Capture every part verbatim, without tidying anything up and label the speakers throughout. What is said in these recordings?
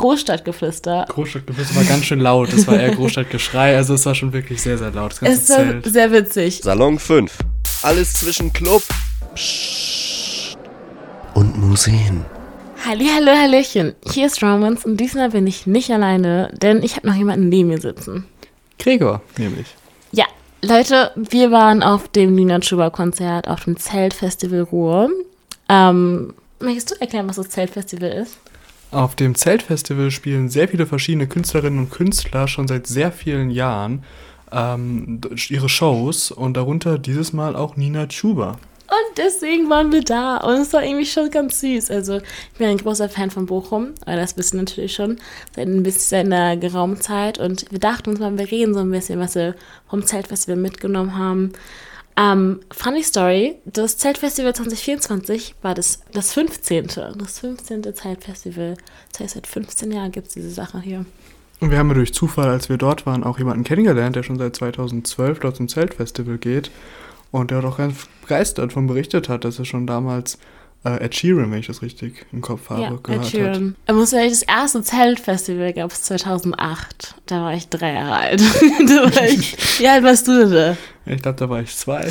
Speaker 1: Großstadtgeflüster.
Speaker 2: Großstadtgeflüster war ganz schön laut. Das war eher Großstadtgeschrei. Also es war schon wirklich sehr, sehr laut. Das ganze
Speaker 1: Es war
Speaker 2: Zelt.
Speaker 1: sehr witzig.
Speaker 3: Salon fünf. Alles zwischen Club Psst. und Museen.
Speaker 1: Hallihallo, Hallöchen. Hier ist Romans und diesmal bin ich nicht alleine, denn ich habe noch jemanden neben mir sitzen.
Speaker 2: Gregor, nämlich.
Speaker 1: Ja, Leute, wir waren auf dem Nina Chuba-Konzert auf dem Zeltfestival Ruhr. Ähm, möchtest du erklären, was das Zeltfestival ist?
Speaker 2: Auf dem Zeltfestival spielen sehr viele verschiedene Künstlerinnen und Künstler schon seit sehr vielen Jahren ähm, ihre Shows und darunter dieses Mal auch Nina Chuba.
Speaker 1: Und deswegen waren wir da und es war irgendwie schon ganz süß. Also ich bin ein großer Fan von Bochum, aber das wissen natürlich schon seit ein bisschen seit einer geraumen Zeit. Und wir dachten uns mal, wir reden so ein bisschen, was wir vom Zeltfestival mitgenommen haben. Um, funny Story, das Zeltfestival zwanzig vierundzwanzig war das, das fünfzehnte. Das fünfzehnte Zeltfestival. Das heißt, seit fünfzehn Jahren gibt es diese Sache hier.
Speaker 2: Und wir haben ja durch Zufall, als wir dort waren, auch jemanden kennengelernt, der schon seit zweitausendzwölf dort zum Zeltfestival geht. Und der auch ganz begeistert davon berichtet hat, dass er schon damals äh, Ed Sheeran, wenn ich das richtig im Kopf habe,
Speaker 1: ja,
Speaker 2: gehört
Speaker 1: Ed Sheeran. hat. Er muss ja das erste Zeltfestival gab es zweitausendacht. Da war ich drei Jahre alt. da war ich, wie alt warst du denn da?
Speaker 2: Ich glaube, da war ich zwei.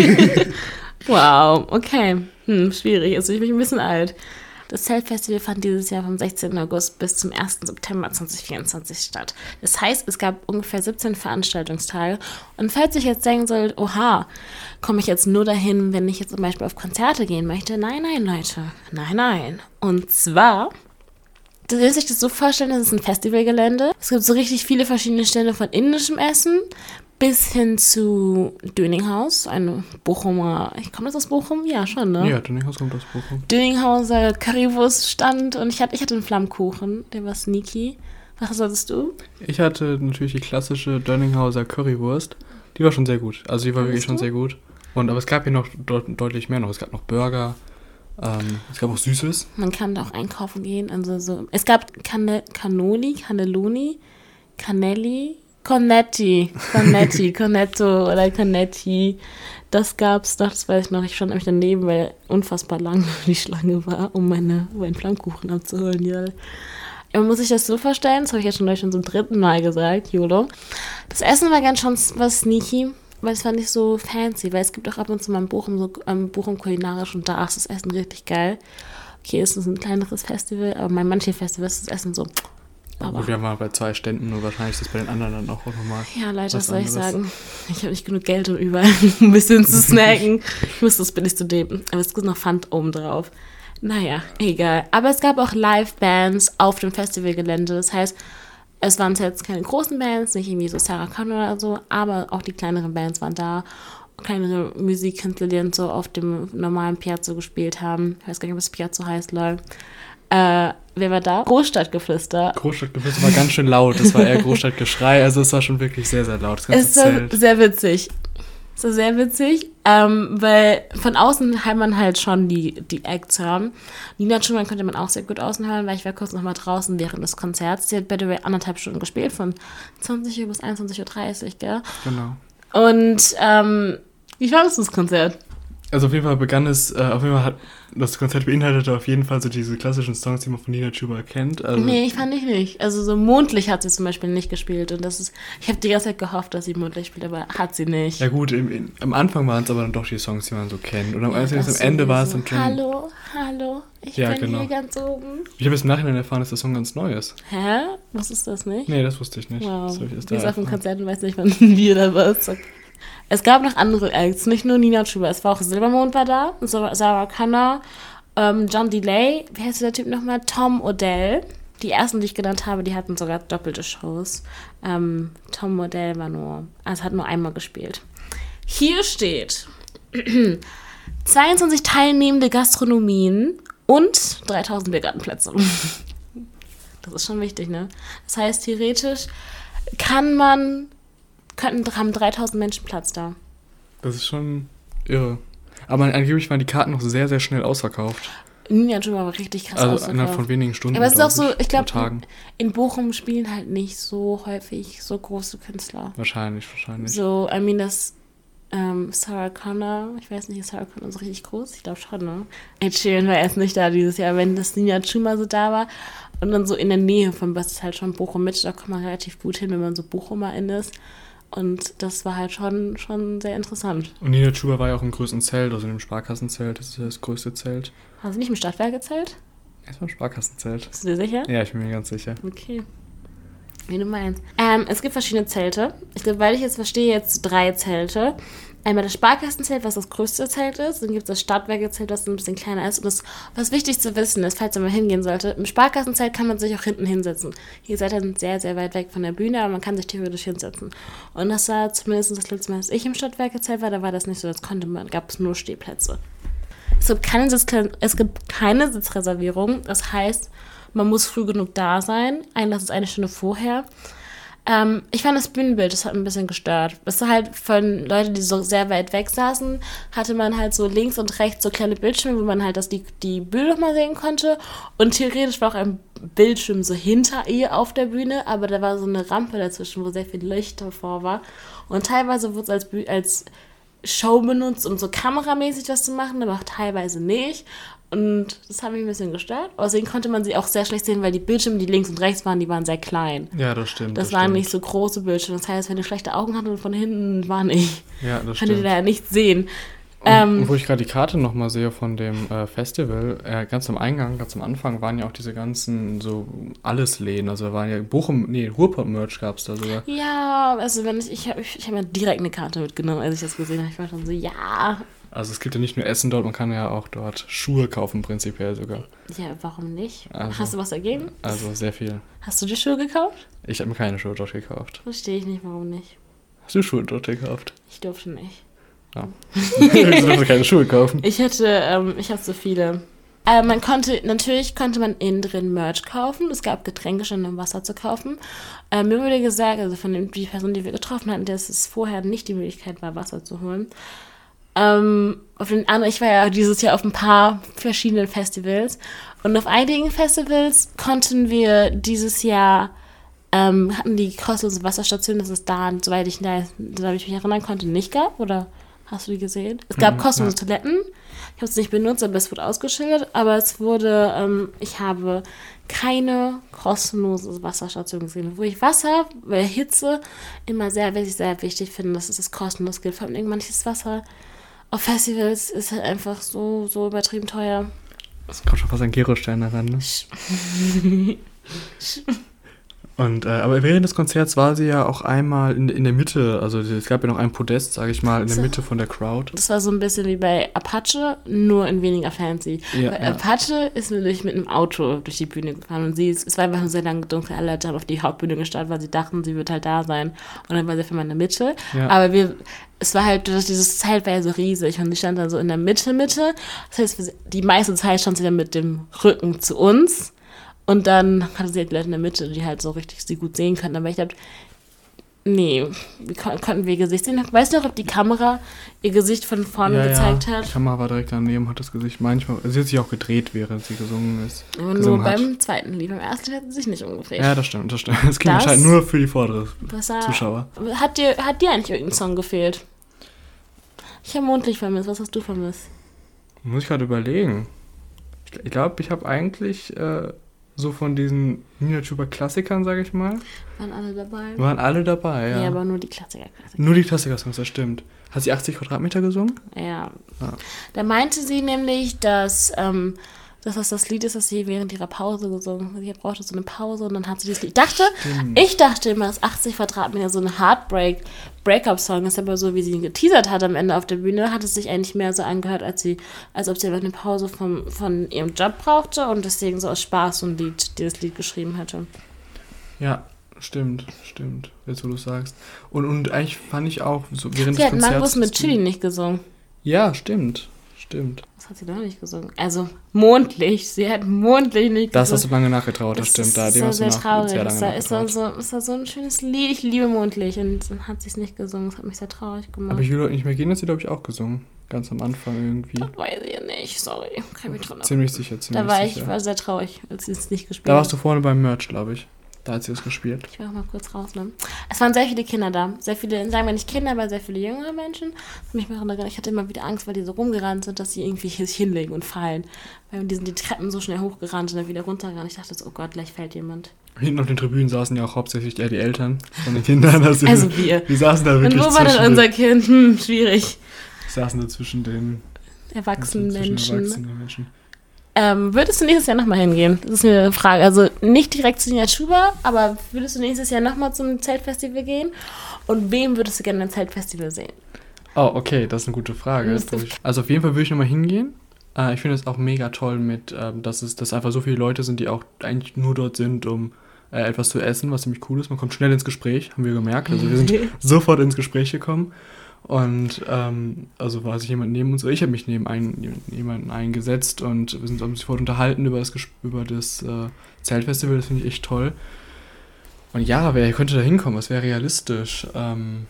Speaker 1: Wow, okay. Hm, schwierig. Also ich bin ein bisschen alt. Das Zeltfestival fand dieses Jahr vom sechzehnten August bis zum ersten September zwanzig vierundzwanzig statt. Das heißt, es gab ungefähr siebzehn Veranstaltungstage. Und falls ich jetzt denken sollt, oha, komme ich jetzt nur dahin, wenn ich jetzt zum Beispiel auf Konzerte gehen möchte? Nein, nein, Leute. Nein, nein. Und zwar, du willst dich das so vorstellen, das ist ein Festivalgelände. Es gibt so richtig viele verschiedene Stände von indischem Essen bis hin zu Döninghaus, eine Bochumer, ich komme das aus Bochum? Ja, schon, ne?
Speaker 2: Ja, Döninghaus kommt aus Bochum.
Speaker 1: Döninghauser Currywurststand und ich hatte, ich hatte einen Flammkuchen, der war sneaky. Was hattest du?
Speaker 2: Ich hatte natürlich die klassische Dönninghauser Currywurst. Die war schon sehr gut, also die war
Speaker 1: Was
Speaker 2: wirklich schon
Speaker 1: du?
Speaker 2: sehr gut. Und, aber es gab hier noch deut- deutlich mehr noch. Es gab noch Burger, ähm, es gab auch Süßes.
Speaker 1: Man kann da auch einkaufen gehen, also so. Es gab Canne- Cannoli, Cannelloni, Canelli, Cornetti, Cornetti, Cornetto oder Cornetti. Das gab's noch, das weiß ich noch. Ich stand nämlich daneben, weil unfassbar lang die Schlange war, um meine, meinen Flammkuchen abzuholen. Ja. Man muss sich das so vorstellen, das habe ich jetzt schon, schon zum dritten Mal gesagt, YOLO. Das Essen war ganz schon was sneaky, weil es war nicht so fancy, weil es gibt auch ab und zu mal in Bochum, so, ähm, Bochum kulinarisch und da ist das Essen richtig geil. Okay, es ist ein kleineres Festival, aber bei manchen Festivals ist das Essen so...
Speaker 2: Aber gut, wir waren bei zwei Ständen und wahrscheinlich ist das bei den anderen dann auch nochmal.
Speaker 1: Ja, Leute, was soll ich
Speaker 2: anderes.
Speaker 1: sagen? Ich habe nicht genug Geld, um überall ein bisschen zu snacken. Ich muss das billigste nehmen. Aber es gibt noch Pfand oben drauf. Naja, egal. Aber es gab auch Live-Bands auf dem Festivalgelände. Das heißt, es waren jetzt keine großen Bands, nicht irgendwie so Sarah Connor oder so, aber auch die kleineren Bands waren da. Kleinere Musikkünstler, die dann so auf dem normalen Piazzo gespielt haben. Ich weiß gar nicht, ob das Piazzo heißt, lol. Äh, wer war da? Großstadtgeflüster.
Speaker 2: Großstadtgeflüster war ganz schön laut. Das war eher Großstadtgeschrei. Also es war schon wirklich sehr, sehr laut. Das ganze
Speaker 1: Es war
Speaker 2: Zelt.
Speaker 1: sehr witzig. Es war sehr witzig, ähm, weil von außen hat man halt schon die, die Acts hören. Nina Chuba konnte man auch sehr gut außen hören, weil ich war kurz noch mal draußen während des Konzerts. Sie hat by the way anderthalb Stunden gespielt, von zwanzig Uhr bis einundzwanzig Uhr dreißig, gell?
Speaker 2: Genau.
Speaker 1: Und ähm, wie fandest du das Konzert?
Speaker 2: Also auf jeden Fall begann es, äh, auf jeden Fall hat das Konzert beinhaltete auf jeden Fall so diese klassischen Songs, die man von Nina Chuba kennt. Also
Speaker 1: Nee, ich fand ich nicht. Also so Mondlicht hat sie zum Beispiel nicht gespielt und das ist, ich habe die ganze Zeit gehofft, dass sie Mondlicht spielt, aber hat sie nicht.
Speaker 2: Ja gut, im, im, am Anfang waren es aber dann doch die Songs, die man so kennt. Und am,
Speaker 1: Ja,
Speaker 2: also
Speaker 1: das
Speaker 2: am Ende war es
Speaker 1: sowieso.
Speaker 2: dann schon...
Speaker 1: Hallo, hallo, ich
Speaker 2: Ja,
Speaker 1: bin
Speaker 2: genau.
Speaker 1: hier ganz oben.
Speaker 2: Ich habe jetzt im Nachhinein erfahren, dass der Song ganz neu ist.
Speaker 1: Hä? Was ist das nicht?
Speaker 2: Nee, das wusste ich nicht.
Speaker 1: Wow,
Speaker 2: Das hab ich erst
Speaker 1: die ist
Speaker 2: da
Speaker 1: auf dem
Speaker 2: erfahren.
Speaker 1: Konzert und weiß nicht, wann wir da was. Es gab noch andere Acts, nicht nur Nina Chuba. Es war auch Silbermond war da, Sarah Connor, ähm, John Delay, wie heißt der Typ nochmal? Tom Odell. Die ersten, die ich genannt habe, die hatten sogar doppelte Shows. Ähm, Tom Odell war nur, also hat nur einmal gespielt. Hier steht zweiundzwanzig teilnehmende Gastronomien und dreitausend Biergartenplätze. Das ist schon wichtig, ne? Das heißt, theoretisch kann man, könnten, haben dreitausend Menschen Platz da.
Speaker 2: Das ist schon irre. Aber angeblich waren die Karten noch sehr, sehr schnell ausverkauft.
Speaker 1: Nina Chuba war richtig krass
Speaker 2: Also
Speaker 1: ausverkauft.
Speaker 2: innerhalb von wenigen Stunden.
Speaker 1: Aber es ist auch so,
Speaker 2: glaub
Speaker 1: ich glaube,
Speaker 2: oder Tagen.
Speaker 1: in Bochum spielen halt nicht so häufig so große Künstler.
Speaker 2: Wahrscheinlich, wahrscheinlich.
Speaker 1: So, I mean, das, Ähm, Sarah Connor, ich weiß nicht, ist Sarah Connor so richtig groß? Ich glaube schon, ne? Ed Sheeran war erst nicht da dieses Jahr, wenn das Nina Chuma so da war. Und dann so in der Nähe von was ist halt schon Bochum mit, da kommt man relativ gut hin, wenn man so Bochumerin ist. Und das war halt schon, schon sehr interessant.
Speaker 2: Und Nina Chuba war ja auch im größten Zelt, also in dem Sparkassenzelt. Das ist ja das größte Zelt.
Speaker 1: Hast du nicht im Stadtwerkezelt?
Speaker 2: Erstmal im Sparkassenzelt.
Speaker 1: Bist du dir sicher?
Speaker 2: Ja, ich bin mir ganz sicher.
Speaker 1: Okay. Wie du meinst. Ähm, es gibt verschiedene Zelte. Ich glaube, weil ich jetzt verstehe, jetzt drei Zelte. Einmal das Sparkassenzelt, was das größte Zelt ist. Dann gibt es das Stadtwerkezelt, was ein bisschen kleiner ist. Und das, was wichtig zu wissen ist, falls man mal hingehen sollte, im Sparkassenzelt kann man sich auch hinten hinsetzen. Die Seiten sind sehr, sehr weit weg von der Bühne, aber man kann sich theoretisch hinsetzen. Und das war zumindest das letzte Mal, dass ich im Stadtwerkezelt war, da war das nicht so, das konnte man, gab es nur Stehplätze. Es gibt keine, Sitz, es gibt keine Sitzreservierung, das heißt, man muss früh genug da sein. Einlass ist eine Stunde vorher. Ähm, ich fand das Bühnenbild, das hat ein bisschen gestört. Es war halt von Leuten, die so sehr weit weg saßen, hatte man halt so links und rechts so kleine Bildschirme, wo man halt das, die, die Bühne nochmal sehen konnte. Und theoretisch war auch ein Bildschirm so hinter ihr auf der Bühne, aber da war so eine Rampe dazwischen, wo sehr viel Licht davor war. Und teilweise wurde es als, Bü- als Show benutzt, um so kameramäßig was zu machen, aber auch teilweise nicht. Und das hat mich ein bisschen gestört. Außerdem konnte man sie auch sehr schlecht sehen, weil die Bildschirme, die links und rechts waren, die waren sehr klein.
Speaker 2: Ja, das stimmt.
Speaker 1: Das,
Speaker 2: das
Speaker 1: waren
Speaker 2: stimmt.
Speaker 1: nicht so große Bildschirme. Das heißt, wenn du schlechte Augen hattest und von hinten war nicht,
Speaker 2: ja, das
Speaker 1: konnte
Speaker 2: stimmt.
Speaker 1: die da ja nicht sehen.
Speaker 2: Und,
Speaker 1: Ähm,
Speaker 2: und wo ich gerade die Karte nochmal sehe von dem äh, Festival, äh, ganz am Eingang, ganz am Anfang waren ja auch diese ganzen so Alles-Läden. Also da waren ja Bochum, nee, Ruhrpott-Merch gab es da sogar.
Speaker 1: ja, also wenn ich, ich habe ich hab mir direkt eine Karte mitgenommen, als ich das gesehen habe. Ich war schon so, ja.
Speaker 2: Also es gibt ja nicht nur Essen dort, man kann ja auch dort Schuhe kaufen, prinzipiell sogar.
Speaker 1: Ja, warum nicht?
Speaker 2: Also,
Speaker 1: Hast du was dagegen?
Speaker 2: Also sehr viel.
Speaker 1: Hast du die Schuhe gekauft?
Speaker 2: Ich habe mir keine Schuhe dort gekauft.
Speaker 1: Verstehe ich nicht, warum nicht.
Speaker 2: Hast du Schuhe dort gekauft?
Speaker 1: Ich durfte nicht.
Speaker 2: Ja. Wieso darfst du keine Schuhe kaufen?
Speaker 1: Ich hätte, ähm, ich habe so viele. Äh, man konnte, natürlich konnte man innen drin Merch kaufen. Es gab Getränke schon im Wasser zu kaufen. Äh, mir wurde gesagt, also von den, die Person, die wir getroffen hatten, dass es vorher nicht die Möglichkeit war, Wasser zu holen. Ähm, auf den anderen, ich war ja dieses Jahr auf ein paar verschiedenen Festivals. Und auf einigen Festivals konnten wir dieses Jahr, ähm, hatten die kostenlose Wasserstation, das ist da, soweit ich, da, soweit ich mich erinnern konnte, nicht gab. Oder hast du die gesehen? Es gab
Speaker 2: Mhm,
Speaker 1: kostenlose
Speaker 2: ja.
Speaker 1: Toiletten. Ich habe es nicht benutzt, aber es wurde ausgeschildert. Aber es wurde, ähm, ich habe keine kostenlose Wasserstation gesehen. Wo ich Wasser, weil Hitze immer sehr, sehr, sehr wichtig finde, dass es das kostenlos gilt. Vor allem manches Wasser auf Festivals ist halt einfach so, so übertrieben teuer.
Speaker 2: Das kommt schon fast ein Gerostern daran, ne? Und, äh, aber während des Konzerts war sie ja auch einmal in, in der Mitte, also es gab ja noch ein Podest, sage ich mal, in der
Speaker 1: So.
Speaker 2: Mitte von der Crowd.
Speaker 1: Das war so ein bisschen wie bei Apache, nur in weniger fancy.
Speaker 2: Ja,
Speaker 1: Bei
Speaker 2: ja.
Speaker 1: Apache ist nämlich mit einem Auto durch die Bühne gefahren und sie ist, es war einfach nur sehr lange dunkel. Alle Leute haben auf die Hauptbühne gestartet, weil sie dachten, sie wird halt da sein. Und dann war sie auf einmal in der Mitte.
Speaker 2: Ja.
Speaker 1: Aber wir, es war halt, dieses Zelt war ja so riesig und sie stand dann so in der Mitte, Mitte. Das heißt, die meiste Zeit stand sie dann mit dem Rücken zu uns. Und dann hatte sie halt Leute in der Mitte, die halt so richtig sie gut sehen konnten. Aber ich dachte, nee, wie kon- konnten wir ihr Gesicht sehen? Weißt du noch, ob die Kamera ihr Gesicht von vorne
Speaker 2: ja,
Speaker 1: gezeigt
Speaker 2: ja.
Speaker 1: hat?
Speaker 2: Die Kamera war direkt daneben, hat das Gesicht manchmal, sie hat sich auch gedreht, während sie gesungen ist.
Speaker 1: Aber nur
Speaker 2: gesungen hat.
Speaker 1: beim zweiten Lied. Beim ersten Lied hat sie sich nicht umgedreht.
Speaker 2: Ja, das stimmt, das stimmt. Das ging
Speaker 1: Das-
Speaker 2: anscheinend nur für die vordere
Speaker 1: Was war,
Speaker 2: Zuschauer.
Speaker 1: Hat dir, hat dir eigentlich irgendein Song gefehlt? Ich habe Mondlicht vermisst. Was hast du vermisst?
Speaker 2: Muss ich gerade überlegen. Ich glaube, ich habe eigentlich äh, so von diesen Nina Chuba Klassikern, sage ich mal,
Speaker 1: Waren alle dabei?
Speaker 2: waren alle dabei, ja.
Speaker 1: Ja, aber nur die Klassiker. Klassiker.
Speaker 2: Nur die Klassiker-Songs, das stimmt. Hat sie achtzig Quadratmeter gesungen?
Speaker 1: Ja.
Speaker 2: Ja.
Speaker 1: Da meinte sie nämlich, dass, ähm, dass das das Lied ist, das sie während ihrer Pause gesungen hat. Sie brauchte so eine Pause und dann hat sie das Lied. Ich dachte,
Speaker 2: Stimmt.
Speaker 1: ich dachte immer, dass achtzig Quadratmeter so ein Heartbreak, Breakup-Song ist, aber so wie sie ihn geteasert hat am Ende auf der Bühne, hat es sich eigentlich mehr so angehört, als sie, als ob sie einfach eine Pause vom, von ihrem Job brauchte und deswegen so aus Spaß so ein Lied, dieses Lied geschrieben hätte.
Speaker 2: Ja, stimmt, stimmt, jetzt wo du sagst. Und, und eigentlich fand ich auch, so während
Speaker 1: Sie
Speaker 2: des
Speaker 1: hat
Speaker 2: Konzerts...
Speaker 1: Mangos mit
Speaker 2: das-
Speaker 1: Chili nicht gesungen.
Speaker 2: Ja, stimmt, stimmt.
Speaker 1: Was hat sie da nicht gesungen? Also, Mondlicht. Sie hat Mondlicht nicht
Speaker 2: Das hast
Speaker 1: gesungen.
Speaker 2: du lange nachgetraut, das, stimmt. Da,
Speaker 1: ist
Speaker 2: dem
Speaker 1: so
Speaker 2: hast du
Speaker 1: sehr
Speaker 2: nach,
Speaker 1: traurig.
Speaker 2: sehr
Speaker 1: Es
Speaker 2: lange
Speaker 1: war, es, war
Speaker 2: nachgetraut.
Speaker 1: so, es war so ein schönes Lied. Ich liebe Mondlicht. Und dann hat sie es nicht gesungen. Das hat mich sehr traurig gemacht.
Speaker 2: Aber ich will heute nicht mehr gehen, das hat sie, glaube ich, auch gesungen. Ganz am Anfang irgendwie.
Speaker 1: Das weiß ich nicht. Sorry. Kann mich dran erinnern.
Speaker 2: Ziemlich sicher, ziemlich
Speaker 1: Da war ich
Speaker 2: sicher.
Speaker 1: war sehr traurig, als sie es nicht gespielt
Speaker 2: Da warst
Speaker 1: hat.
Speaker 2: du vorne beim Merch, glaube ich. Da hat sie das gespielt.
Speaker 1: Ich will auch mal kurz raus, ne? Es waren sehr viele Kinder da. Sehr viele, sagen wir nicht Kinder, aber sehr viele jüngere Menschen. Für mich waren da, ich hatte immer wieder Angst, weil die so rumgerannt sind, dass sie irgendwie sich hinlegen und fallen. Weil die sind die Treppen so schnell hochgerannt und dann wieder runtergerannt. Ich dachte so, oh Gott, gleich fällt jemand.
Speaker 2: Hinten auf den Tribünen saßen ja auch hauptsächlich eher die Eltern von den Kindern. Also,
Speaker 1: also wir.
Speaker 2: Die saßen da wirklich
Speaker 1: und wo war denn unser Kind? Hm, schwierig.
Speaker 2: Die saßen da zwischen den
Speaker 1: erwachsenen
Speaker 2: zwischen
Speaker 1: Menschen.
Speaker 2: Erwachsenen Menschen.
Speaker 1: Ähm, würdest du nächstes Jahr nochmal hingehen? Das ist eine Frage. Also nicht direkt zu Nina Chuba, aber würdest du nächstes Jahr nochmal zum Zeltfestival gehen? Und wem würdest du gerne ein Zeltfestival sehen?
Speaker 2: Oh, okay, das ist eine gute Frage. Also auf jeden Fall würde ich nochmal hingehen. Äh, ich finde es auch mega toll, mit, ähm, dass es dass einfach so viele Leute sind, die auch eigentlich nur dort sind, um äh, etwas zu essen, was ziemlich cool ist. Man kommt schnell ins Gespräch, haben wir gemerkt. Also wir sind sofort ins Gespräch gekommen. Und ähm, also war sich jemand neben uns, oder ich habe mich neben einen, jemanden eingesetzt und wir sind uns sofort unterhalten über das, über das äh, Zeltfestival, das finde ich echt toll. Und ja, wer könnte da hinkommen, was wäre realistisch? Ähm,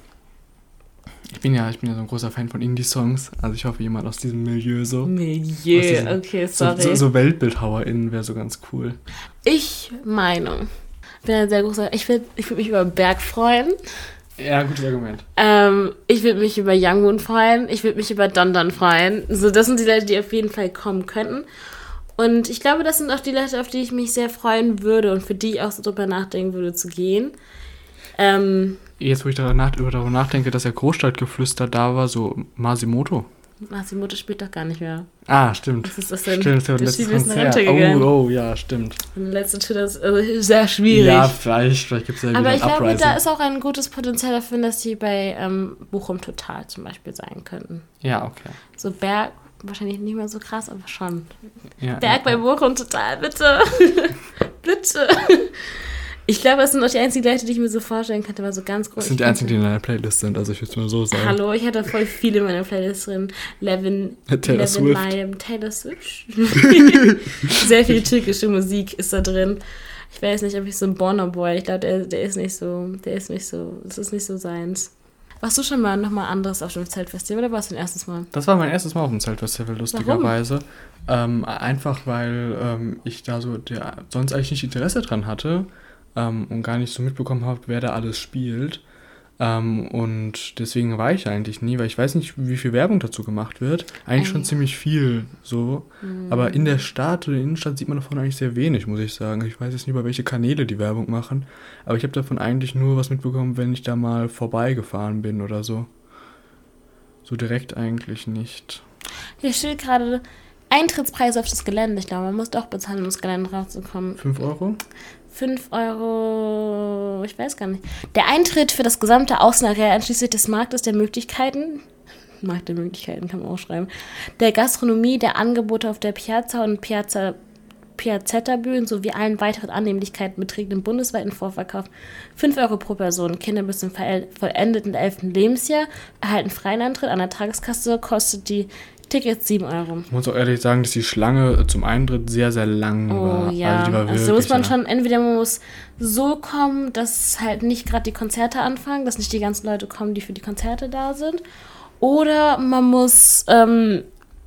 Speaker 2: ich bin ja ich bin ja so ein großer Fan von Indie-Songs, also ich hoffe, jemand aus diesem Milieu so.
Speaker 1: Milieu,
Speaker 2: diesem,
Speaker 1: okay, sorry.
Speaker 2: So, so, so WeltbildhauerInnen wäre so ganz cool.
Speaker 1: Ich meine, ich bin ein sehr großer, ich würde ich würd mich über Berg freuen.
Speaker 2: Ja, gutes Argument.
Speaker 1: Ähm, ich würde mich über Young Moon freuen. Ich würde mich über Don Don freuen. So, das sind die Leute, die auf jeden Fall kommen könnten. Und ich glaube, das sind auch die Leute, auf die ich mich sehr freuen würde und für die ich auch so drüber nachdenken würde, zu gehen. Ähm,
Speaker 2: Jetzt, wo ich darüber, nach, darüber nachdenke, dass ja Großstadtgeflüster da war, so Masimoto.
Speaker 1: Masimoto spielt doch gar nicht mehr.
Speaker 2: Ah, stimmt.
Speaker 1: Was ist das denn?
Speaker 2: Stimmt, das
Speaker 1: Das
Speaker 2: ist
Speaker 1: Spiel ist nach Rente gegangen.
Speaker 2: Oh, oh, ja, stimmt.
Speaker 1: Und der letzte Tour, das ist also sehr schwierig.
Speaker 2: Ja, vielleicht, vielleicht gibt es ja wieder
Speaker 1: Aber
Speaker 2: ein
Speaker 1: ich glaube,
Speaker 2: Uprising.
Speaker 1: da ist auch ein gutes Potenzial dafür, dass sie bei ähm, Bochum Total zum Beispiel sein könnten.
Speaker 2: Ja, okay.
Speaker 1: So Berg, wahrscheinlich nicht mehr so krass, aber schon.
Speaker 2: Ja,
Speaker 1: Berg
Speaker 2: ja,
Speaker 1: bei
Speaker 2: ja.
Speaker 1: Bochum Total, bitte. Bitte. Ich glaube, das sind auch die einzigen Leute, die ich mir so vorstellen könnte, aber so ganz groß.
Speaker 2: Das sind die einzigen, die in deiner Playlist sind, also ich würde es mal so sagen.
Speaker 1: Hallo, ich hatte voll viele in meiner Playlist drin. Levin,
Speaker 2: Taylor
Speaker 1: Levin
Speaker 2: Swift.
Speaker 1: Liam, Taylor Swift. Sehr viel türkische Musik ist da drin. Ich weiß nicht, ob ich so ein Burna Boy, ich glaube, der, der ist nicht so, der ist nicht so, das ist nicht so seins. Warst du schon mal nochmal anderes auf dem Zeltfestival oder warst du dein erstes Mal?
Speaker 2: Das war mein erstes Mal auf dem Zeltfestival, lustigerweise. Ähm, einfach, weil ähm, ich da so der, sonst eigentlich nicht Interesse dran hatte ähm, und gar nicht so mitbekommen habe, wer da alles spielt. Ähm, und deswegen war ich eigentlich nie, weil ich weiß nicht, wie viel Werbung dazu gemacht wird. Eigentlich schon ziemlich viel so. Mhm. Aber in der Stadt oder in der Innenstadt sieht man davon eigentlich sehr wenig, muss ich sagen. Ich weiß jetzt nicht, über welche Kanäle die Werbung machen. Aber ich habe davon eigentlich nur was mitbekommen, wenn ich da mal vorbeigefahren bin oder so. So direkt eigentlich nicht.
Speaker 1: Hier steht gerade Eintrittspreise auf das Gelände. Ich glaube, man muss doch bezahlen, um ins Gelände rauszukommen.
Speaker 2: Fünf Euro?
Speaker 1: Fünf Euro, ich weiß gar nicht. Der Eintritt für das gesamte Außenareal einschließlich des Marktes der Möglichkeiten, Markt der Möglichkeiten kann man auch schreiben, der Gastronomie, der Angebote auf der Piazza und Piazza, Piazzetta-Bühnen sowie allen weiteren Annehmlichkeiten beträgt im bundesweiten Vorverkauf fünf Euro pro Person. Kinder bis zum vollendeten elften Lebensjahr erhalten freien Eintritt. An der Tageskasse kostet die Tickets sieben Euro.
Speaker 2: Ich muss auch ehrlich sagen, dass die Schlange zum Eintritt sehr, sehr lang
Speaker 1: oh,
Speaker 2: war.
Speaker 1: Ja,
Speaker 2: also, die war
Speaker 1: also muss man
Speaker 2: lang.
Speaker 1: schon, entweder man muss so kommen, dass halt nicht gerade die Konzerte anfangen, dass nicht die ganzen Leute kommen, die für die Konzerte da sind. Oder man muss, ähm,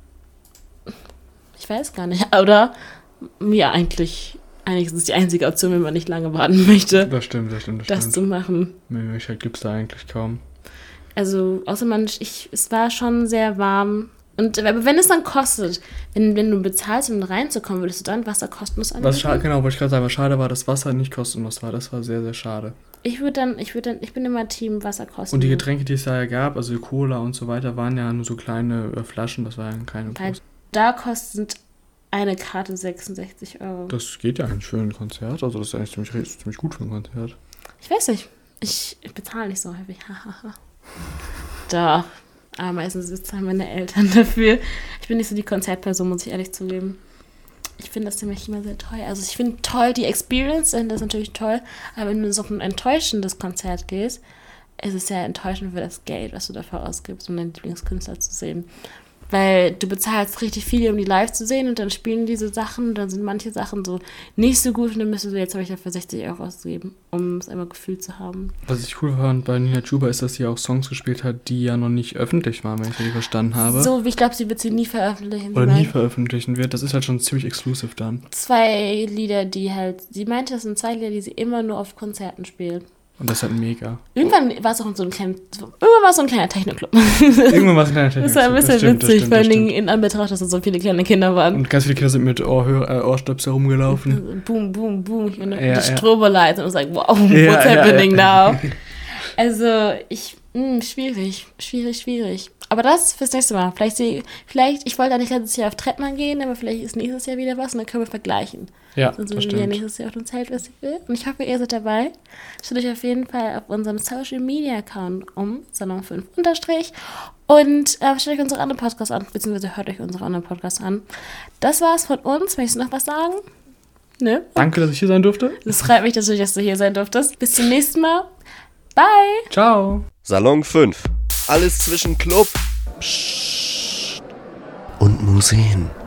Speaker 1: ich weiß gar nicht, oder? Ja, eigentlich, eigentlich ist es die einzige Option, wenn man nicht lange warten möchte.
Speaker 2: Das stimmt, das stimmt, das,
Speaker 1: das
Speaker 2: stimmt.
Speaker 1: zu machen.
Speaker 2: Mehr Möglichkeit gibt es da eigentlich kaum.
Speaker 1: Also, außer man, ich, es war schon sehr warm. Und wenn es dann kostet, wenn, wenn du bezahlst, um reinzukommen, würdest du dann Wasser kostenlos anbieten?
Speaker 2: Was schade, genau, wollte ich gerade sagen, was schade war, dass Wasser nicht kostenlos war. Das war sehr, sehr schade.
Speaker 1: Ich würde dann, ich würde dann, ich bin immer Team Wasser kostenlos.
Speaker 2: Und die Getränke, die es da ja gab, also Cola und so weiter, waren ja nur so kleine äh, Flaschen, das war ja keine große.
Speaker 1: Da kostet eine Karte sechsundsechzig Euro.
Speaker 2: Das geht ja eigentlich für ein Konzert, also das ist eigentlich ziemlich, ziemlich gut für ein Konzert.
Speaker 1: Ich weiß nicht, ich, ich bezahle nicht so häufig. Doch. Aber meistens bezahlen meine Eltern dafür. Ich bin nicht so die Konzertperson, muss ich ehrlich zugeben. Ich finde das nämlich immer sehr toll. Also ich finde toll, die Experience, das ist natürlich toll. Aber wenn du so auf ein enttäuschendes Konzert gehst, ist es ja enttäuschend für das Geld, was du dafür ausgibst, um deinen Lieblingskünstler zu sehen. Weil du bezahlst richtig viel, um die live zu sehen und dann spielen diese Sachen, dann sind manche Sachen so nicht so gut und dann müsstest du jetzt habe ich dafür sechzig Euro ausgeben, um es einmal gefühlt zu haben.
Speaker 2: Was ich cool fand bei Nina Chuba ist, dass sie auch Songs gespielt hat, die ja noch nicht öffentlich waren, wenn ich richtig verstanden habe.
Speaker 1: So, wie ich glaube, sie wird sie nie veröffentlichen.
Speaker 2: Oder nie veröffentlichen wird. Das ist halt schon ziemlich exclusive dann.
Speaker 1: Zwei Lieder, die halt, sie meinte, das sind zwei Lieder, die sie immer nur auf Konzerten spielt.
Speaker 2: Und das ist halt mega.
Speaker 1: Irgendwann war es auch in so einem kleinen, irgendwann war es so ein kleiner Techno-Club.
Speaker 2: Irgendwann war es ein kleiner Techno-Club.
Speaker 1: Das war ein bisschen
Speaker 2: das stimmt,
Speaker 1: witzig,
Speaker 2: das stimmt,
Speaker 1: vor allen
Speaker 2: das
Speaker 1: Dingen in Anbetracht, dass da so viele kleine Kinder waren.
Speaker 2: Und ganz viele Kinder sind mit Ohr, äh, Ohrstöpsel rumgelaufen.
Speaker 1: Boom, boom, boom. Ich meine,
Speaker 2: ja,
Speaker 1: die Strobelight und sagt, wow,
Speaker 2: ja,
Speaker 1: what's
Speaker 2: ja,
Speaker 1: happening
Speaker 2: ja.
Speaker 1: now? Also, ich, mh, schwierig, schwierig, schwierig. Aber das fürs nächste Mal. Vielleicht, sie, vielleicht ich wollte ja nicht letztes Jahr auf Trettmann gehen, aber vielleicht ist nächstes Jahr wieder was und dann können wir vergleichen.
Speaker 2: Ja,
Speaker 1: dann sind
Speaker 2: das
Speaker 1: wir
Speaker 2: stimmt.
Speaker 1: wieder nächstes Jahr auf dem Zeltfestival. Und ich hoffe, ihr seid dabei. Schaut euch auf jeden Fall auf unserem Social Media Account um, Salon fünf unterstrich. Und äh, schaut euch unsere anderen Podcasts an, beziehungsweise hört euch unsere anderen Podcasts an. Das war's von uns. Möchtest du noch was sagen? Nö?
Speaker 2: Danke, dass ich hier sein durfte.
Speaker 1: Es freut mich natürlich, dass du hier sein durftest. Bis zum nächsten Mal. Bye.
Speaker 2: Ciao.
Speaker 3: Salon fünf. Alles zwischen Club, Psst und Museen.